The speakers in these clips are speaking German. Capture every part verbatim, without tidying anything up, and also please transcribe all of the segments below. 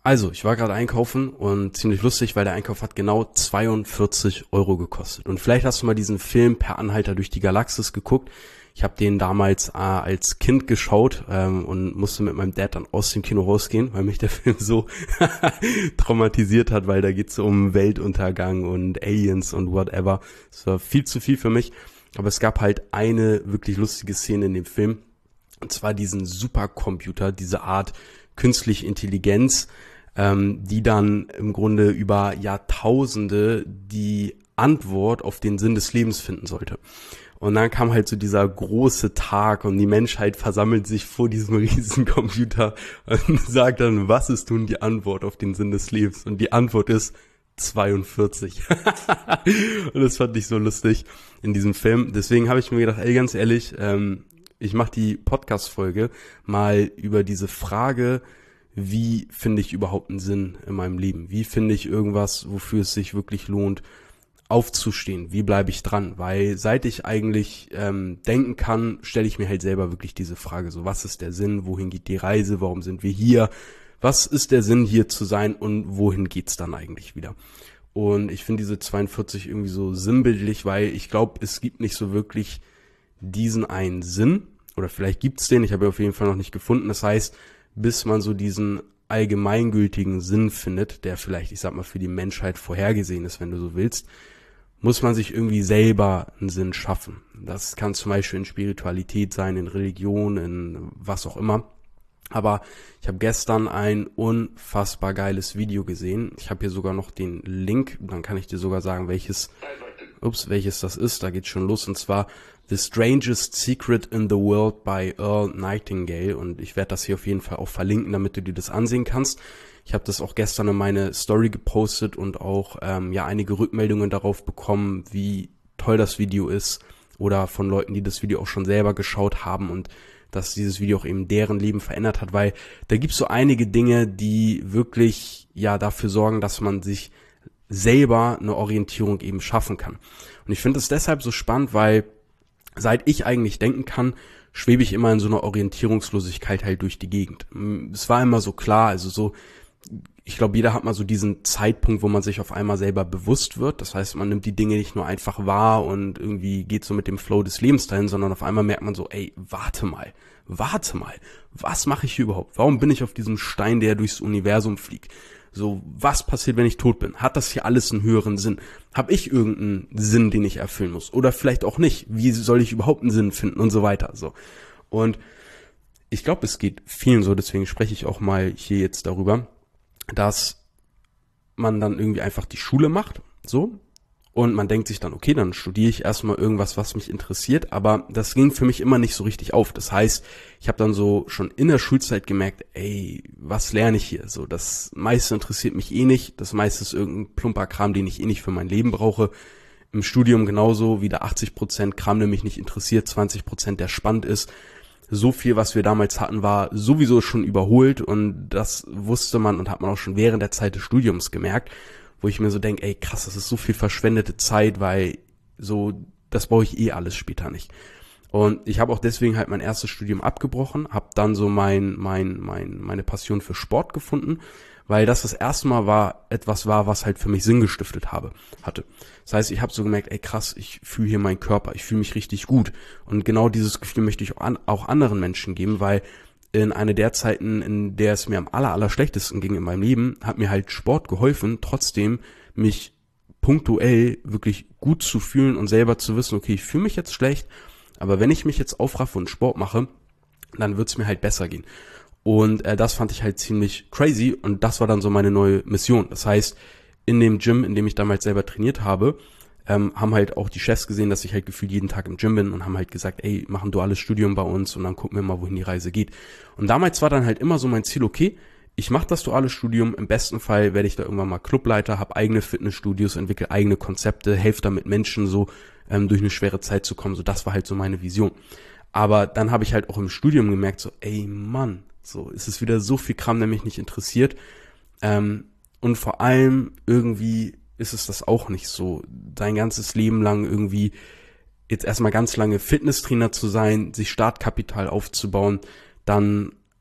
Also, ich war gerade einkaufen und ziemlich lustig, weil der Einkauf hat genau zweiundvierzig Euro gekostet. Und vielleicht hast du mal diesen Film Per Anhalter durch die Galaxis geguckt. Ich habe den damals äh, als Kind geschaut ähm, und musste mit meinem Dad dann aus dem Kino rausgehen, weil mich der Film so traumatisiert hat, weil da geht's um Weltuntergang und Aliens und whatever. Es war viel zu viel für mich. Aber es gab halt eine wirklich lustige Szene in dem Film. Und zwar diesen Supercomputer, diese Art künstliche Intelligenz, ähm, die dann im Grunde über Jahrtausende die Antwort auf den Sinn des Lebens finden sollte. Und dann kam halt so dieser große Tag und die Menschheit versammelt sich vor diesem riesen Computer und sagt dann, was ist nun die Antwort auf den Sinn des Lebens? Und die Antwort ist zweiundvierzig. Und das fand ich so lustig in diesem Film. Deswegen habe ich mir gedacht, ey, ganz ehrlich, ähm, ich mache die Podcast-Folge mal über diese Frage, wie finde ich überhaupt einen Sinn in meinem Leben? Wie finde ich irgendwas, wofür es sich wirklich lohnt, aufzustehen? Wie bleibe ich dran? Weil seit ich eigentlich ähm, denken kann, stelle ich mir halt selber wirklich diese Frage, so was ist der Sinn? Wohin geht die Reise? Warum sind wir hier? Was ist der Sinn, hier zu sein und wohin geht's dann eigentlich wieder? Und ich finde diese zweiundvierzig irgendwie so sinnbildlich, weil ich glaube, es gibt nicht so wirklich diesen einen Sinn, oder vielleicht gibt's den, ich habe ihn auf jeden Fall noch nicht gefunden. Das heißt, bis man so diesen allgemeingültigen Sinn findet, der vielleicht, ich sag mal, für die Menschheit vorhergesehen ist, wenn du so willst, muss man sich irgendwie selber einen Sinn schaffen. Das kann zum Beispiel in Spiritualität sein, in Religion, in was auch immer. Aber ich habe gestern ein unfassbar geiles Video gesehen. Ich habe hier sogar noch den Link, dann kann ich dir sogar sagen, welches, ups, welches das ist. Da geht's schon los, und zwar The Strangest Secret in the World by Earl Nightingale. Und ich werde das hier auf jeden Fall auch verlinken, damit du dir das ansehen kannst. Ich habe das auch gestern in meine Story gepostet und auch ähm, ja einige Rückmeldungen darauf bekommen, wie toll das Video ist, oder von Leuten, die das Video auch schon selber geschaut haben und dass dieses Video auch eben deren Leben verändert hat, weil da gibt's so einige Dinge, die wirklich ja dafür sorgen, dass man sich selber eine Orientierung eben schaffen kann. Und ich finde es deshalb so spannend, weil seit ich eigentlich denken kann, schwebe ich immer in so einer Orientierungslosigkeit halt durch die Gegend. Es war immer so klar, also so, ich glaube, jeder hat mal so diesen Zeitpunkt, wo man sich auf einmal selber bewusst wird. Das heißt, man nimmt die Dinge nicht nur einfach wahr und irgendwie geht so mit dem Flow des Lebens dahin, sondern auf einmal merkt man so, ey, warte mal, warte mal, was mache ich hier überhaupt? Warum bin ich auf diesem Stein, der durchs Universum fliegt? So, was passiert, wenn ich tot bin? Hat das hier alles einen höheren Sinn? Habe ich irgendeinen Sinn, den ich erfüllen muss? Oder vielleicht auch nicht. Wie soll ich überhaupt einen Sinn finden und so weiter? So. Und ich glaube, es geht vielen so, deswegen spreche ich auch mal hier jetzt darüber, dass man dann irgendwie einfach die Schule macht, so, und man denkt sich dann, okay, dann studiere ich erstmal irgendwas, was mich interessiert, aber das ging für mich immer nicht so richtig auf. Das heißt, ich habe dann so schon in der Schulzeit gemerkt, ey, was lerne ich hier? So, das meiste interessiert mich eh nicht, das meiste ist irgendein plumper Kram, den ich eh nicht für mein Leben brauche. Im Studium genauso, wieder achtzig Prozent Kram, der mich nicht interessiert, zwanzig Prozent der spannend ist. So viel, was wir damals hatten, war sowieso schon überholt, und das wusste man und hat man auch schon während der Zeit des Studiums gemerkt, wo ich mir so denke, ey krass, das ist so viel verschwendete Zeit, weil so, das brauche ich eh alles später nicht. Und ich habe auch deswegen halt mein erstes Studium abgebrochen, habe dann so mein, mein, mein, meine Passion für Sport gefunden, weil das das erste Mal war, etwas war, was halt für mich Sinn gestiftet habe, hatte. Das heißt, ich habe so gemerkt, ey krass, ich fühle hier meinen Körper, ich fühle mich richtig gut. Und genau dieses Gefühl möchte ich auch, an, auch anderen Menschen geben, weil in einer der Zeiten, in der es mir am aller, aller schlechtesten ging in meinem Leben, hat mir halt Sport geholfen, trotzdem mich punktuell wirklich gut zu fühlen und selber zu wissen, okay, ich fühle mich jetzt schlecht, aber wenn ich mich jetzt aufraffe und Sport mache, dann wird's mir halt besser gehen. Und äh, das fand ich halt ziemlich crazy, und das war dann so meine neue Mission. Das heißt, in dem Gym, in dem ich damals selber trainiert habe, ähm, haben halt auch die Chefs gesehen, dass ich halt gefühlt jeden Tag im Gym bin, und haben halt gesagt, ey, mach ein duales Studium bei uns und dann gucken wir mal, wohin die Reise geht. Und damals war dann halt immer so mein Ziel, okay, ich mache das duale Studium, im besten Fall werde ich da irgendwann mal Clubleiter, habe eigene Fitnessstudios, entwickle eigene Konzepte, helfe damit Menschen so ähm, durch eine schwere Zeit zu kommen. So, das war halt so meine Vision. Aber dann habe ich halt auch im Studium gemerkt, so, ey Mann, so, es ist wieder so viel Kram, der mich nicht interessiert. Ähm, und vor allem irgendwie ist es das auch nicht so, dein ganzes Leben lang irgendwie jetzt erstmal ganz lange Fitnesstrainer zu sein, sich Startkapital aufzubauen, dann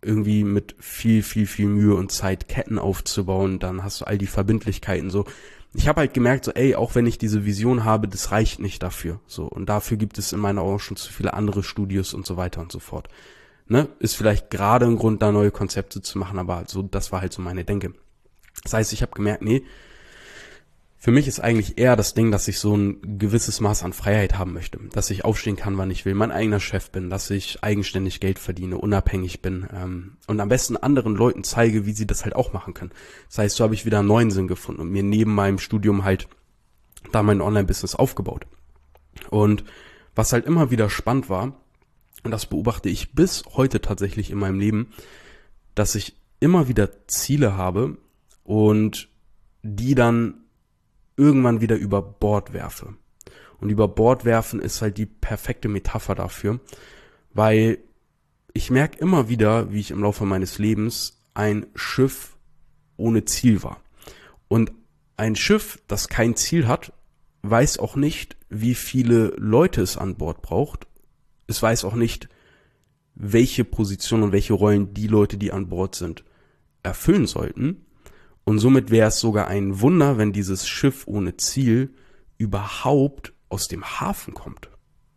irgendwie mit viel, viel, viel Mühe und Zeit Ketten aufzubauen, dann hast du all die Verbindlichkeiten so. Ich habe halt gemerkt, so ey, auch wenn ich diese Vision habe, das reicht nicht dafür. So, und dafür gibt es in meiner Augen schon zu viele andere Studios und so weiter und so fort. Ne? Ist vielleicht gerade ein Grund, da neue Konzepte zu machen, aber so, das war halt so meine Denke. Das heißt, ich habe gemerkt, nee, für mich ist eigentlich eher das Ding, dass ich so ein gewisses Maß an Freiheit haben möchte. Dass ich aufstehen kann, wann ich will, mein eigener Chef bin, dass ich eigenständig Geld verdiene, unabhängig bin ähm, und am besten anderen Leuten zeige, wie sie das halt auch machen können. Das heißt, so habe ich wieder einen neuen Sinn gefunden und mir neben meinem Studium halt da mein Online-Business aufgebaut. Und was halt immer wieder spannend war, und das beobachte ich bis heute tatsächlich in meinem Leben, dass ich immer wieder Ziele habe und die dann irgendwann wieder über Bord werfe. Und über Bord werfen ist halt die perfekte Metapher dafür, weil ich merke immer wieder, wie ich im Laufe meines Lebens ein Schiff ohne Ziel war. Und ein Schiff, das kein Ziel hat, weiß auch nicht, wie viele Leute es an Bord braucht. Es weiß auch nicht, welche Position und welche Rollen die Leute, die an Bord sind, erfüllen sollten. Und somit wäre es sogar ein Wunder, wenn dieses Schiff ohne Ziel überhaupt aus dem Hafen kommt.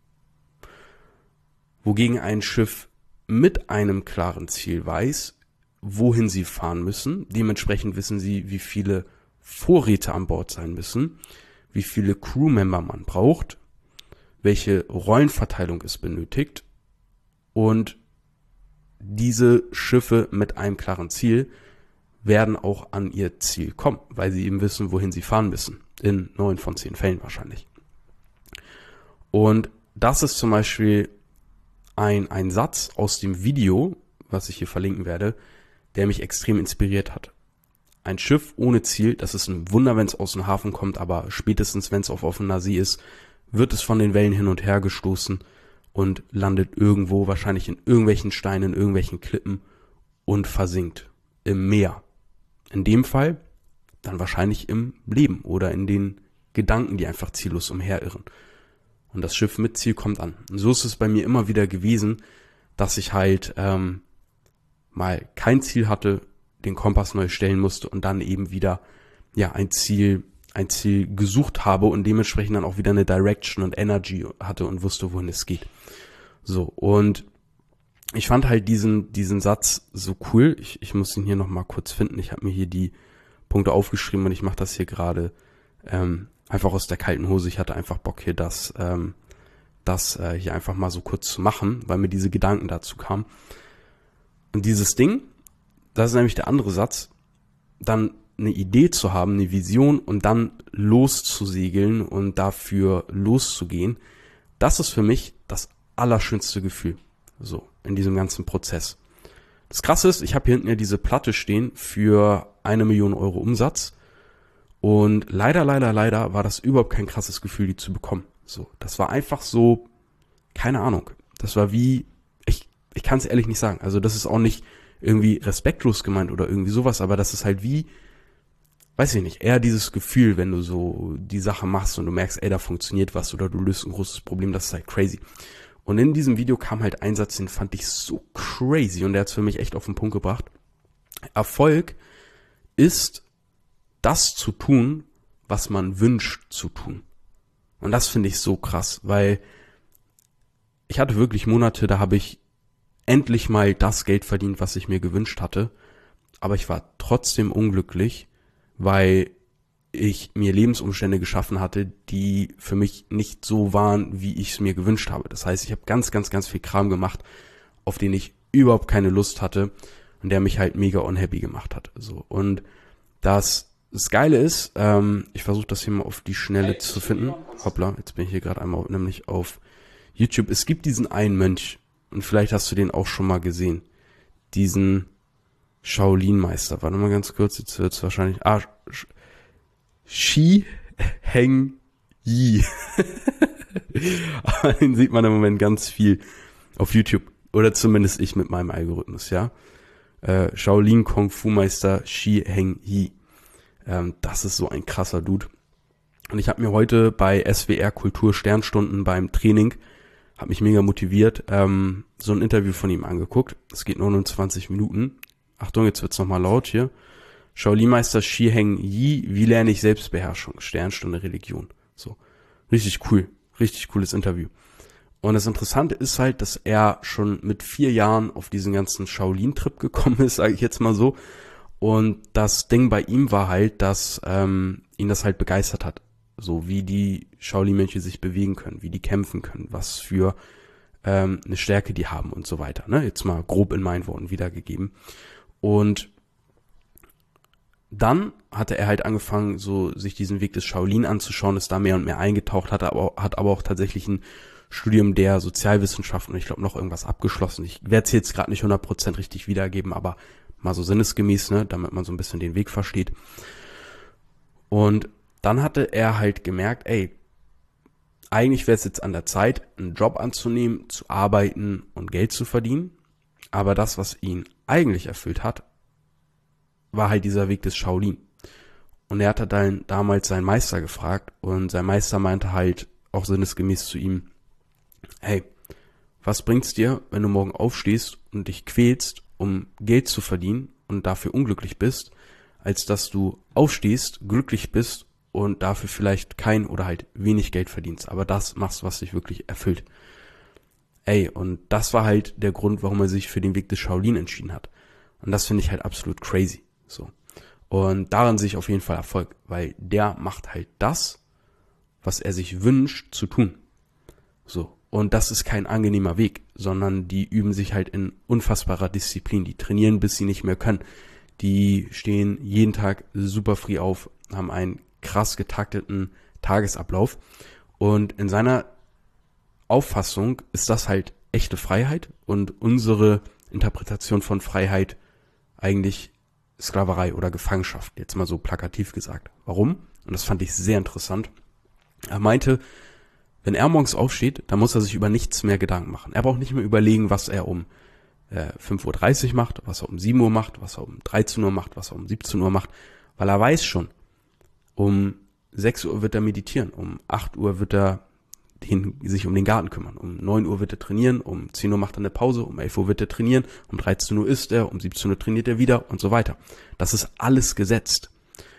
Wogegen ein Schiff mit einem klaren Ziel weiß, wohin sie fahren müssen. Dementsprechend wissen sie, wie viele Vorräte an Bord sein müssen, wie viele Crewmember man braucht, welche Rollenverteilung es benötigt. Und diese Schiffe mit einem klaren Ziel werden auch an ihr Ziel kommen, weil sie eben wissen, wohin sie fahren müssen. In neun von zehn Fällen wahrscheinlich. Und das ist zum Beispiel ein, ein Satz aus dem Video, was ich hier verlinken werde, der mich extrem inspiriert hat. Ein Schiff ohne Ziel, das ist ein Wunder, wenn es aus dem Hafen kommt, aber spätestens, wenn es auf offener See ist, wird es von den Wellen hin und her gestoßen und landet irgendwo, wahrscheinlich in irgendwelchen Steinen, in irgendwelchen Klippen und versinkt im Meer. In dem Fall dann wahrscheinlich im Leben oder in den Gedanken, die einfach ziellos umherirren. Und das Schiff mit Ziel kommt an. Und so ist es bei mir immer wieder gewesen, dass ich halt ähm, mal kein Ziel hatte, den Kompass neu stellen musste und dann eben wieder ja ein Ziel, ein Ziel gesucht habe und dementsprechend dann auch wieder eine Direction und Energy hatte und wusste, wohin es geht. So, und ich fand halt diesen diesen Satz so cool. Ich, ich muss ihn hier nochmal kurz finden. Ich habe mir hier die Punkte aufgeschrieben und ich mache das hier gerade ähm, einfach aus der kalten Hose. Ich hatte einfach Bock hier das, ähm, das äh, hier einfach mal so kurz zu machen, weil mir diese Gedanken dazu kamen. Und dieses Ding, das ist nämlich der andere Satz, dann eine Idee zu haben, eine Vision und dann loszusegeln und dafür loszugehen, das ist für mich das allerschönste Gefühl. So, in diesem ganzen Prozess. Das Krasse ist, ich habe hier hinten ja diese Platte stehen für eine Million Euro Umsatz und leider, leider, leider war das überhaupt kein krasses Gefühl, die zu bekommen. So, das war einfach so, keine Ahnung. Das war wie, ich, ich kann es ehrlich nicht sagen. Also das ist auch nicht irgendwie respektlos gemeint oder irgendwie sowas, aber das ist halt wie, weiß ich nicht, eher dieses Gefühl, wenn du so die Sache machst und du merkst, ey, da funktioniert was oder du löst ein großes Problem, das ist halt crazy. Und in diesem Video kam halt ein Satz, den fand ich so crazy und der hat es für mich echt auf den Punkt gebracht. Erfolg ist das zu tun, was man wünscht zu tun. Und das finde ich so krass, weil ich hatte wirklich Monate, da habe ich endlich mal das Geld verdient, was ich mir gewünscht hatte. Aber ich war trotzdem unglücklich, weil ich mir Lebensumstände geschaffen hatte, die für mich nicht so waren, wie ich es mir gewünscht habe. Das heißt, ich habe ganz, ganz, ganz viel Kram gemacht, auf den ich überhaupt keine Lust hatte und der mich halt mega unhappy gemacht hat. So, und das, das Geile ist, ähm, ich versuche das hier mal auf die Schnelle hey, zu finden. Hoppla, jetzt bin ich hier gerade einmal nämlich auf YouTube. Es gibt diesen einen Mönch und vielleicht hast du den auch schon mal gesehen. Diesen Shaolin-Meister. Warte mal ganz kurz, jetzt wird's wahrscheinlich... Ah, Shi Heng Yi. Aber den sieht man im Moment ganz viel auf YouTube. Oder zumindest ich mit meinem Algorithmus, ja. Äh, Shaolin Kung Fu Meister Shi Heng Yi. Ähm, das ist so ein krasser Dude. Und ich habe mir heute bei S W R Kultur Sternstunden beim Training hat mich mega motiviert, ähm, so ein Interview von ihm angeguckt. Es geht neunundzwanzig Minuten. Achtung, jetzt wird's nochmal laut hier. Shaolin-Meister Shi Heng Yi, wie lerne ich Selbstbeherrschung? Sternstunde Religion. So, richtig cool, richtig cooles Interview. Und das Interessante ist halt, dass er schon mit vier Jahren auf diesen ganzen Shaolin-Trip gekommen ist, sage ich jetzt mal so. Und das Ding bei ihm war halt, dass ähm, ihn das halt begeistert hat. So wie die Shaolin-Mönche sich bewegen können, wie die kämpfen können, was für ähm, eine Stärke die haben und so weiter. Ne? Jetzt mal grob in meinen Worten wiedergegeben. Und dann hatte er halt angefangen, so sich diesen Weg des Shaolin anzuschauen, ist da mehr und mehr eingetaucht, hat aber, hat aber auch tatsächlich ein Studium der Sozialwissenschaften und ich glaube noch irgendwas abgeschlossen. Ich werde es jetzt gerade nicht hundert Prozent richtig wiedergeben, aber mal so sinnesgemäß, ne, damit man so ein bisschen den Weg versteht. Und dann hatte er halt gemerkt, ey, eigentlich wäre es jetzt an der Zeit, einen Job anzunehmen, zu arbeiten und Geld zu verdienen. Aber das, was ihn eigentlich erfüllt hat, war halt dieser Weg des Shaolin. Und er hatte dann damals seinen Meister gefragt und sein Meister meinte halt auch sinnesgemäß zu ihm, hey, was bringt's dir, wenn du morgen aufstehst und dich quälst, um Geld zu verdienen und dafür unglücklich bist, als dass du aufstehst, glücklich bist und dafür vielleicht kein oder halt wenig Geld verdienst, aber das machst, was dich wirklich erfüllt. Ey, und das war halt der Grund, warum er sich für den Weg des Shaolin entschieden hat. Und das finde ich halt absolut crazy. So. Und daran sehe ich auf jeden Fall Erfolg, weil der macht halt das, was er sich wünscht zu tun. So. Und das ist kein angenehmer Weg, sondern die üben sich halt in unfassbarer Disziplin. Die trainieren, bis sie nicht mehr können. Die stehen jeden Tag super früh auf, haben einen krass getakteten Tagesablauf. Und in seiner Auffassung ist das halt echte Freiheit und unsere Interpretation von Freiheit eigentlich Sklaverei oder Gefangenschaft, jetzt mal so plakativ gesagt. Warum? Und das fand ich sehr interessant. Er meinte, wenn er morgens aufsteht, dann muss er sich über nichts mehr Gedanken machen. Er braucht nicht mehr überlegen, was er um äh, fünf Uhr dreißig macht, was er um sieben Uhr macht, was er um dreizehn Uhr macht, was er um siebzehn Uhr macht, weil er weiß schon, um sechs Uhr wird er meditieren, um acht Uhr wird er den, sich um den Garten kümmern, um neun Uhr wird er trainieren, um zehn Uhr macht er eine Pause, um elf Uhr wird er trainieren, um dreizehn Uhr isst er, um siebzehn Uhr trainiert er wieder und so weiter. Das ist alles gesetzt.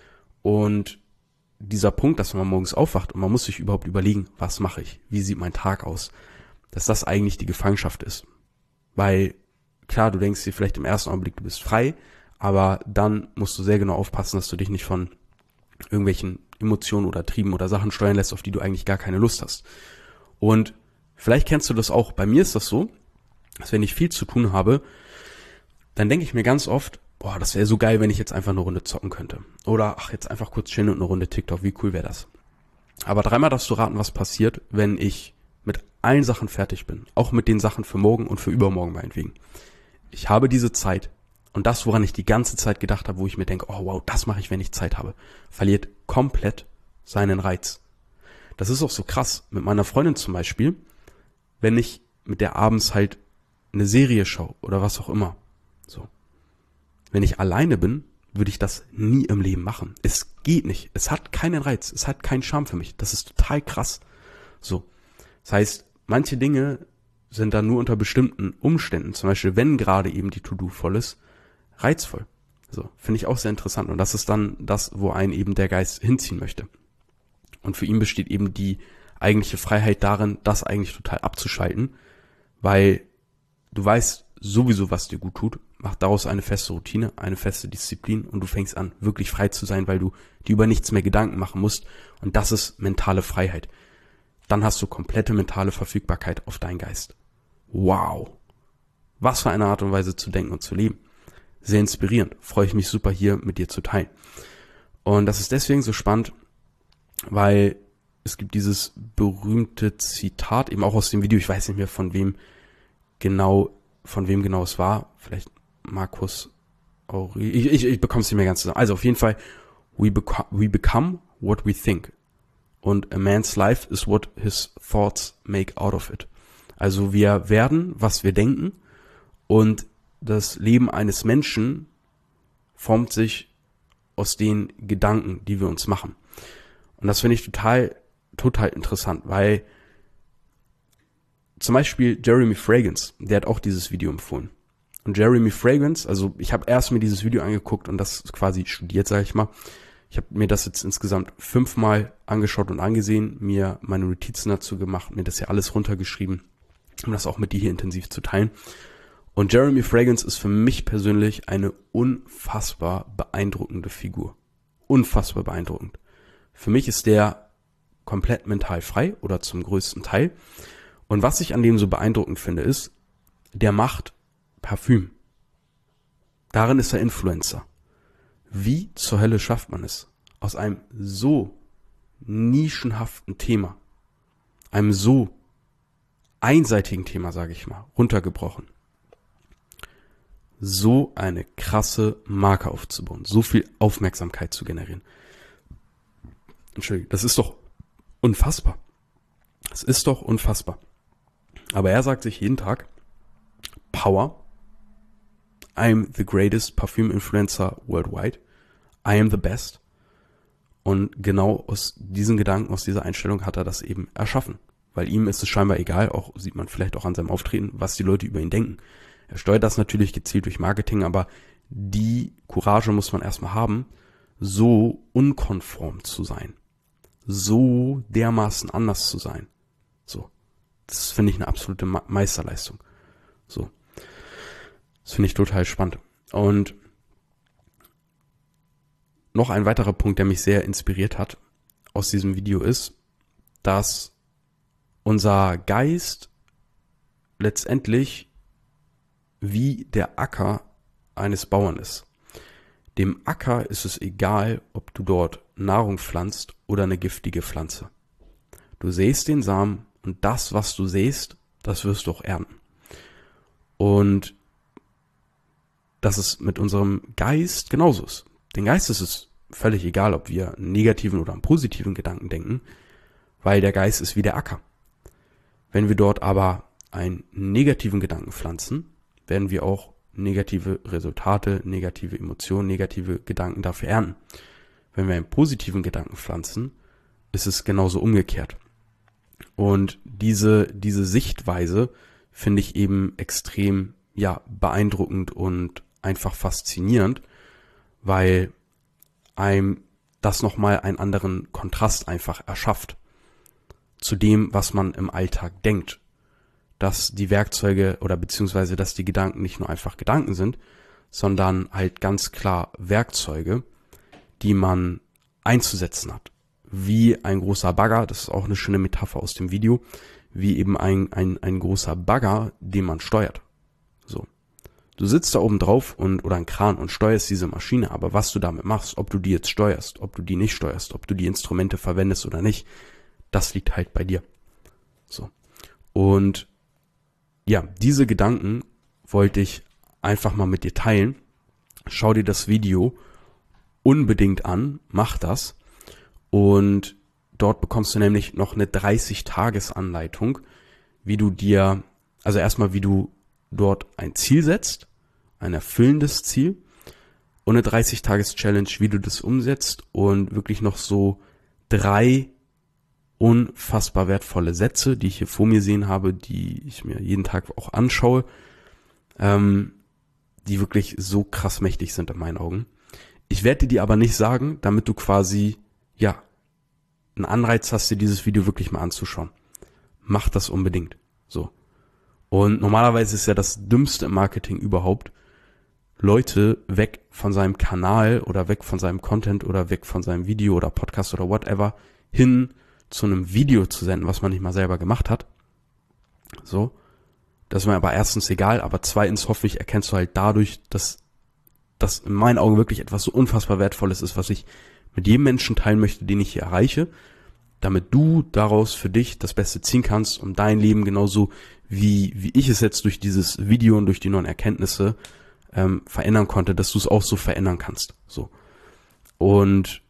Und dieser Punkt, dass man morgens aufwacht und man muss sich überhaupt überlegen, was mache ich, wie sieht mein Tag aus, dass das eigentlich die Gefangenschaft ist. Weil, klar, du denkst dir vielleicht im ersten Augenblick, du bist frei, aber dann musst du sehr genau aufpassen, dass du dich nicht von irgendwelchen Emotionen oder Trieben oder Sachen steuern lässt, auf die du eigentlich gar keine Lust hast. Und vielleicht kennst du das auch, bei mir ist das so, dass wenn ich viel zu tun habe, dann denke ich mir ganz oft, boah, das wäre so geil, wenn ich jetzt einfach eine Runde zocken könnte. Oder, ach, jetzt einfach kurz chillen und eine Runde TikTok, wie cool wäre das? Aber dreimal darfst du raten, was passiert, wenn ich mit allen Sachen fertig bin. Auch mit den Sachen für morgen und für übermorgen meinetwegen. Ich habe diese Zeit und das, woran ich die ganze Zeit gedacht habe, wo ich mir denke, oh wow, das mache ich, wenn ich Zeit habe, verliert komplett seinen Reiz. Das ist auch so krass. Mit meiner Freundin zum Beispiel, wenn ich mit der abends halt eine Serie schaue oder was auch immer. So. Wenn ich alleine bin, würde ich das nie im Leben machen. Es geht nicht. Es hat keinen Reiz. Es hat keinen Charme für mich. Das ist total krass. So. Das heißt, manche Dinge sind dann nur unter bestimmten Umständen, zum Beispiel wenn gerade eben die To-Do voll ist, reizvoll. So. Finde ich auch sehr interessant. Und das ist dann das, wo einen eben der Geist hinziehen möchte. Und für ihn besteht eben die eigentliche Freiheit darin, das eigentlich total abzuschalten, weil du weißt sowieso, was dir gut tut, mach daraus eine feste Routine, eine feste Disziplin und du fängst an, wirklich frei zu sein, weil du dir über nichts mehr Gedanken machen musst und das ist mentale Freiheit. Dann hast du komplette mentale Verfügbarkeit auf deinen Geist. Wow! Was für eine Art und Weise zu denken und zu leben. Sehr inspirierend. Freue ich mich super hier mit dir zu teilen. Und das ist deswegen so spannend, weil es gibt dieses berühmte Zitat, eben auch aus dem Video, ich weiß nicht mehr von wem genau, von wem genau es war, vielleicht Markus Aurelius, ich, ich, ich bekomme es nicht mehr ganz zusammen. Also auf jeden Fall, we, beco- we become what we think. Und a man's life is what his thoughts make out of it. Also wir werden, was wir denken und das Leben eines Menschen formt sich aus den Gedanken, die wir uns machen. Und das finde ich total, total interessant, weil zum Beispiel Jeremy Fragrance, der hat auch dieses Video empfohlen. Und Jeremy Fragrance, also ich habe erst mir dieses Video angeguckt und das quasi studiert, sage ich mal. Ich habe mir das jetzt insgesamt fünfmal angeschaut und angesehen, mir meine Notizen dazu gemacht, mir das ja alles runtergeschrieben, um das auch mit dir hier intensiv zu teilen. Und Jeremy Fragrance ist für mich persönlich eine unfassbar beeindruckende Figur. Unfassbar beeindruckend. Für mich ist der komplett mental frei oder zum größten Teil. Und was ich an dem so beeindruckend finde, ist, der macht Parfüm. Darin ist er Influencer. Wie zur Hölle schafft man es, aus einem so nischenhaften Thema, einem so einseitigen Thema, sage ich mal, runtergebrochen, so eine krasse Marke aufzubauen, so viel Aufmerksamkeit zu generieren. Entschuldigung, das ist doch unfassbar. Das ist doch unfassbar. Aber er sagt sich jeden Tag, Power, I'm the greatest Parfüm Influencer worldwide, I am the best. Und genau aus diesen Gedanken, aus dieser Einstellung hat er das eben erschaffen. Weil ihm ist es scheinbar egal, auch sieht man vielleicht auch an seinem Auftreten, was die Leute über ihn denken. Er steuert das natürlich gezielt durch Marketing, aber die Courage muss man erstmal haben, so unkonform zu sein. So dermaßen anders zu sein. So. Das finde ich eine absolute Meisterleistung. So. Das finde ich total spannend. Und noch ein weiterer Punkt, der mich sehr inspiriert hat aus diesem Video ist, dass unser Geist letztendlich wie der Acker eines Bauern ist. Dem Acker ist es egal, ob du dort Nahrung pflanzt oder eine giftige Pflanze. Du säst den Samen und das, was du säst, das wirst du auch ernten. Und dass es mit unserem Geist genauso ist. Den Geist ist es völlig egal, ob wir einen negativen oder einen positiven Gedanken denken, weil der Geist ist wie der Acker. Wenn wir dort aber einen negativen Gedanken pflanzen, werden wir auch negative Resultate, negative Emotionen, negative Gedanken dafür ernten. Wenn wir einen positiven Gedanken pflanzen, ist es genauso umgekehrt. Und diese, diese Sichtweise finde ich eben extrem, ja, beeindruckend und einfach faszinierend, weil einem das nochmal einen anderen Kontrast einfach erschafft zu dem, was man im Alltag denkt. Dass die Werkzeuge oder beziehungsweise, dass die Gedanken nicht nur einfach Gedanken sind, sondern halt ganz klar Werkzeuge, die man einzusetzen hat. Wie ein großer Bagger, das ist auch eine schöne Metapher aus dem Video, wie eben ein, ein, ein großer Bagger, den man steuert. So. Du sitzt da oben drauf und oder ein Kran und steuerst diese Maschine, aber was du damit machst, ob du die jetzt steuerst, ob du die nicht steuerst, ob du die Instrumente verwendest oder nicht, das liegt halt bei dir. So. Und ja, diese Gedanken wollte ich einfach mal mit dir teilen. Schau dir das Video unbedingt an, mach das. Und dort bekommst du nämlich noch eine dreißig-Tages-Anleitung, wie du dir, also erstmal wie du dort ein Ziel setzt, ein erfüllendes Ziel und eine dreißig-Tages-Challenge, wie du das umsetzt und wirklich noch so drei unfassbar wertvolle Sätze, die ich hier vor mir sehen habe, die ich mir jeden Tag auch anschaue, ähm, die wirklich so krass mächtig sind in meinen Augen. Ich werde dir die aber nicht sagen, damit du quasi, ja, einen Anreiz hast, dir dieses Video wirklich mal anzuschauen. Mach das unbedingt. So. Und normalerweise ist ja das Dümmste im Marketing überhaupt, Leute weg von seinem Kanal oder weg von seinem Content oder weg von seinem Video oder Podcast oder whatever hin zu einem Video zu senden, was man nicht mal selber gemacht hat. So. Das ist mir aber erstens egal, aber zweitens hoffe ich, erkennst du halt dadurch, dass das in meinen Augen wirklich etwas so unfassbar Wertvolles ist, was ich mit jedem Menschen teilen möchte, den ich hier erreiche, damit du daraus für dich das Beste ziehen kannst und dein Leben genauso wie wie ich es jetzt durch dieses Video und durch die neuen Erkenntnisse ähm, verändern konnte, dass du es auch so verändern kannst. So. Und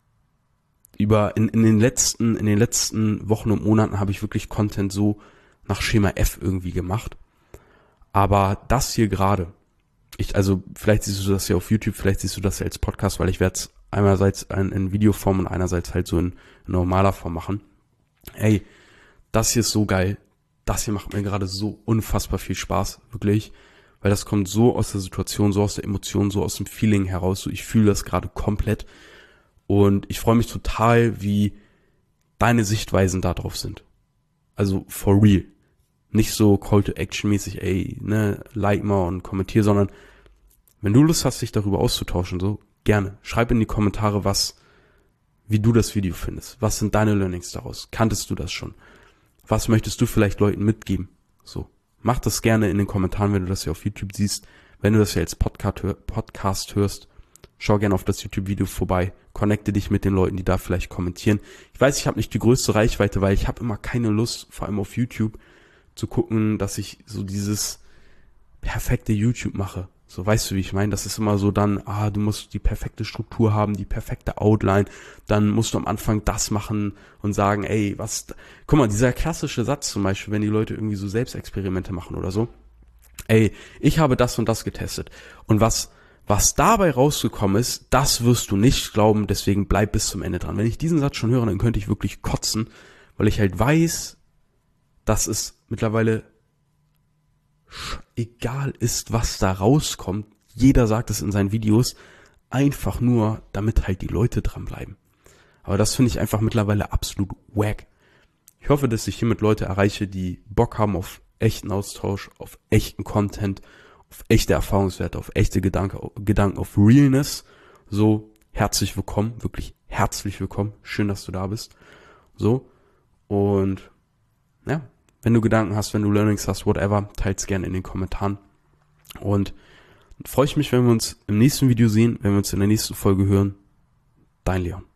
über in, in den letzten in den letzten Wochen und Monaten habe ich wirklich Content so nach Schema F irgendwie gemacht. Aber das hier gerade, ich also vielleicht siehst du das ja auf YouTube, vielleicht siehst du das ja als Podcast, weil ich werde es einerseits in, in Videoform und einerseits halt so in, in normaler Form machen. Ey, das hier ist so geil. das hier macht mir gerade so unfassbar viel Spaß, wirklich, weil das kommt so aus der Situation, so aus der Emotion, so aus dem Feeling heraus, so ich fühle das gerade komplett und ich freue mich total, wie deine Sichtweisen da drauf sind. Also for real. Nicht so Call to Action mäßig, ey, ne, like mal und kommentier, sondern wenn du Lust hast, dich darüber auszutauschen, so gerne. Schreib in die Kommentare, was, wie du das Video findest. Was sind deine Learnings daraus? Kanntest du das schon? Was möchtest du vielleicht Leuten mitgeben? So, mach das gerne in den Kommentaren, wenn du das hier auf YouTube siehst. Wenn du das hier als Podcast, hör, Podcast hörst, schau gerne auf das YouTube-Video vorbei. Connecte dich mit den Leuten, die da vielleicht kommentieren. Ich weiß, ich habe nicht die größte Reichweite, weil ich habe immer keine Lust, vor allem auf YouTube, zu gucken, dass ich so dieses perfekte YouTube mache. So, weißt du, wie ich meine? Das ist immer so dann, ah, du musst die perfekte Struktur haben, die perfekte Outline, dann musst du am Anfang das machen und sagen, ey, was, guck mal, dieser klassische Satz zum Beispiel, wenn die Leute irgendwie so Selbstexperimente machen oder so, ey, ich habe das und das getestet und was, was dabei rausgekommen ist, das wirst du nicht glauben, deswegen bleib bis zum Ende dran. Wenn ich diesen Satz schon höre, dann könnte ich wirklich kotzen, weil ich halt weiß, dass es mittlerweile egal ist, was da rauskommt. Jeder sagt es in seinen Videos, einfach nur, damit halt die Leute dranbleiben. Aber das finde ich einfach mittlerweile absolut wack. Ich hoffe, dass ich hiermit Leute erreiche, die Bock haben auf echten Austausch, auf echten Content, auf echte Erfahrungswerte, auf echte Gedanke, Gedanken, auf Realness. So, herzlich willkommen, wirklich herzlich willkommen. Schön, dass du da bist. So, und ja, wenn du Gedanken hast, wenn du Learnings hast, whatever, teil's gerne in den Kommentaren. Und freue ich mich, wenn wir uns im nächsten Video sehen, wenn wir uns in der nächsten Folge hören. Dein Leon.